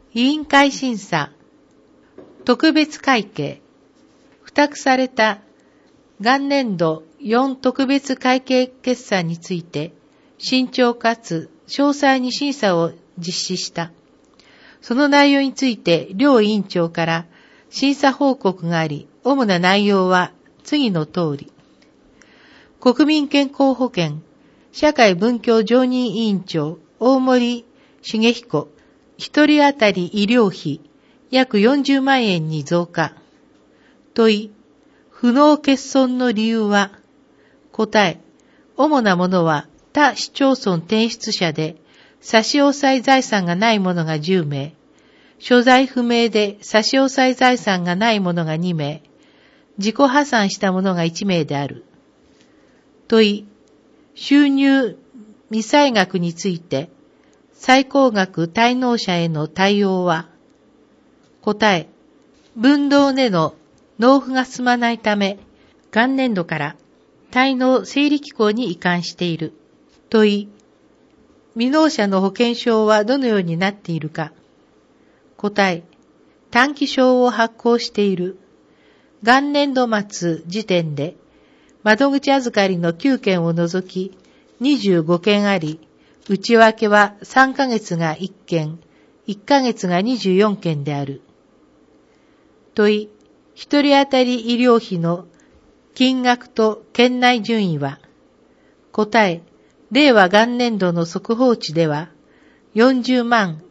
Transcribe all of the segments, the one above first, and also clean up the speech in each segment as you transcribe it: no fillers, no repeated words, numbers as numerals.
委員会審査、特別会計、付託された元年度4特別会計決算について、慎重かつ詳細に審査を実施した。その内容について両委員長から審査報告があり、主な内容は次の通り。国民健康保険、社会文教常任委員長、大森重彦、一人当たり医療費、約40万円に増加。問い、不納欠損の理由は、答え、主なものは他市町村転出者で、差し押さえ財産がないものが10名、所在不明で差し押さえ財産がないものが2名、自己破産したものが1名である。問い、収入未済額について、最高額滞納者への対応は、答え、分納での納付が進まないため、元年度から滞納整理機構に移管している。問い、未納者の保険証はどのようになっているか。答え、短期証を発行している。元年度末時点で、窓口預かりの9件を除き25件あり、内訳は3ヶ月が1件、1ヶ月が24件である。問い、一人当たり医療費の金額と県内順位は、答え、令和元年度の速報値では、40万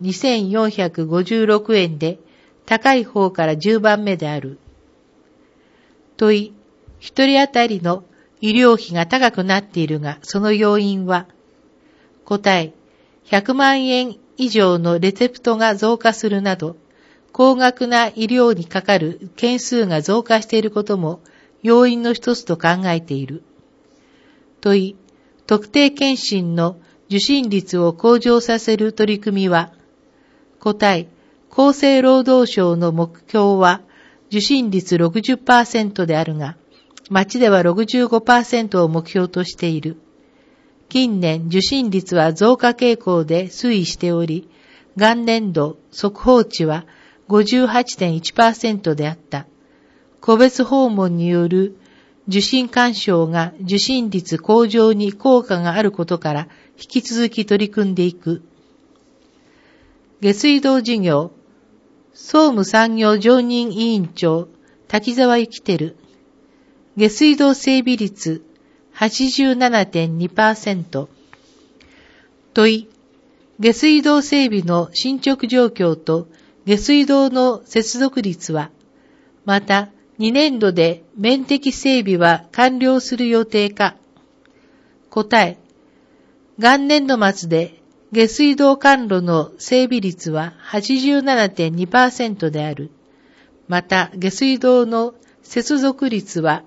2456円で高い方から10番目である。問い、一人当たりの医療費が高くなっているが、その要因は、答え、100万円以上のレセプトが増加するなど、高額な医療にかかる件数が増加していることも要因の一つと考えている。問い、特定健診の受診率を向上させる取り組みは、答え、厚生労働省の目標は受診率 60% であるが、町では 65% を目標としている。近年受診率は増加傾向で推移しており、元年度速報値は 58.1% であった。個別訪問による受診勧奨が受診率向上に効果があることから引き続き取り組んでいく。下水道事業、総務産業常任委員長、滝沢幸輝。下水道整備率 87.2%。問い、下水道整備の進捗状況と下水道の接続率は、また2年度で面的整備は完了する予定か。答え、元年度末で下水道管路の整備率は 87.2% である。また下水道の接続率は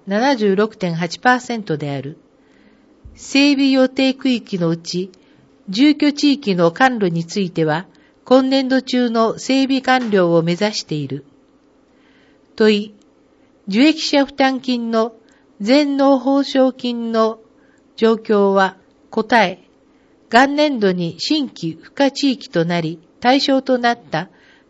76.8% である。整備予定区域のうち、住居地域の管路については、今年度中の整備完了を目指している。問い、受益者負担金の全納報奨金の状況は、答え、元年度に新規付加地域となり、対象となった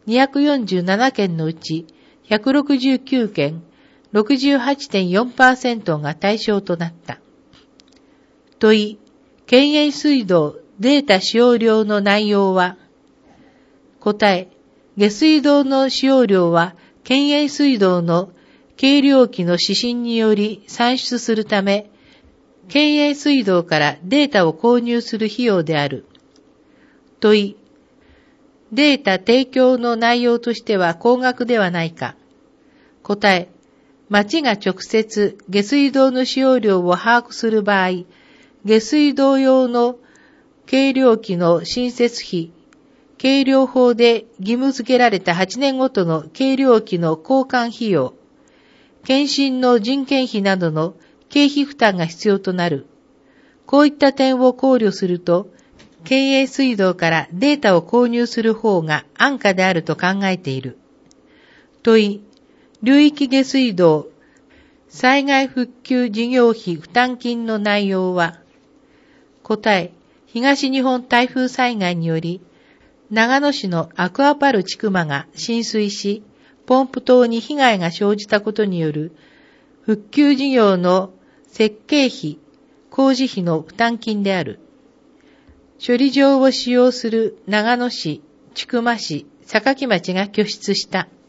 247件のうち、169件、68.4% が対象となった。問い、県営水道データ使用量の内容は、答え、下水道の使用量は県営水道の計量器の指針により算出するため、県営水道からデータを購入する費用である。問い、データ提供の内容としては高額ではないか。答え、町が直接下水道の使用量を把握する場合、下水道用の計量器の新設費、計量法で義務付けられた8年ごとの計量器の交換費用、検診の人件費などの経費負担が必要となる。こういった点を考慮すると、県営水道からデータを購入する方が安価であると考えている。問い、流域下水道災害復旧事業費負担金の内容は、答え、東日本台風災害により、 長野市のアクアパル千曲が浸水し、ポンプ塔に被害が生じたことによる復旧事業の設計費、工事費の負担金である。処理場を使用する長野市、千曲市、坂城町が拠出した。